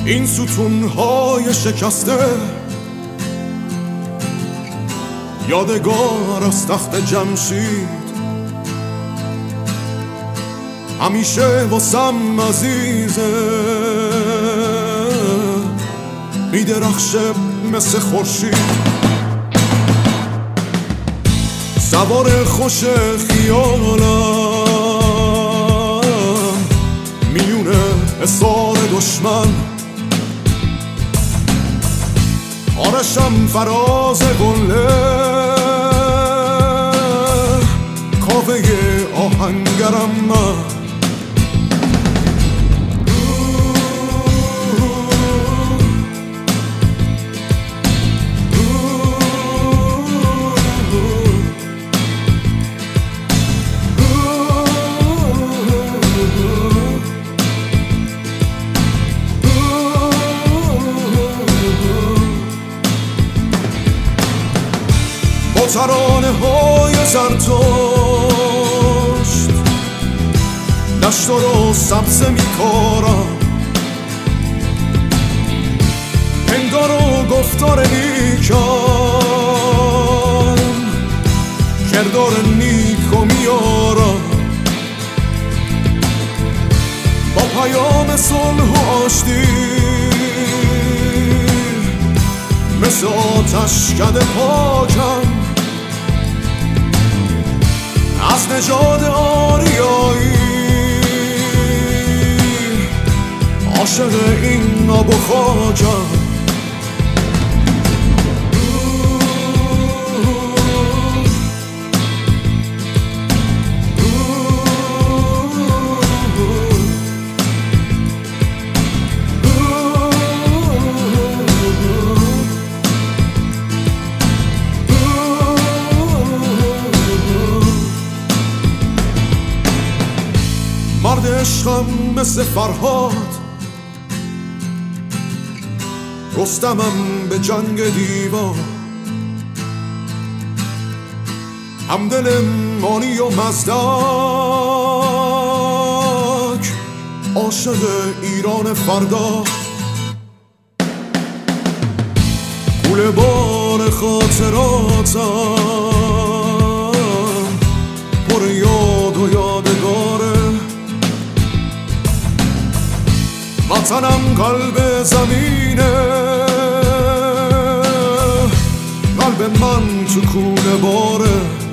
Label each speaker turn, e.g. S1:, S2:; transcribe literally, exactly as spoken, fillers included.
S1: این ستونهای شکسته یادگار از تخت جمشید، همیشه واسم عزیزه، میدرخشه مثل خورشید. سوار خوش خیالم میونه حصار دشمن، آرشم فراز گله، کاوه آهنگرم من. ترانه های زرتشت دشت رو سبزه میکارم، انگار و گفتار نیکم کردار نیکو میارم، با پیام صلح و آشتی مثل آتشکده پاکم، از نژاد آریایی عاشق این آب و خاکم. مرد عشقم مثل فرهاد، رستمم به جنگ دیوان، همدل مانی و مزدک، عاشق ایران فردا. کوله بار خاطراتم پر یاد و یادگاره، وطنم قلب زمینه، قلب من تو کوله باره.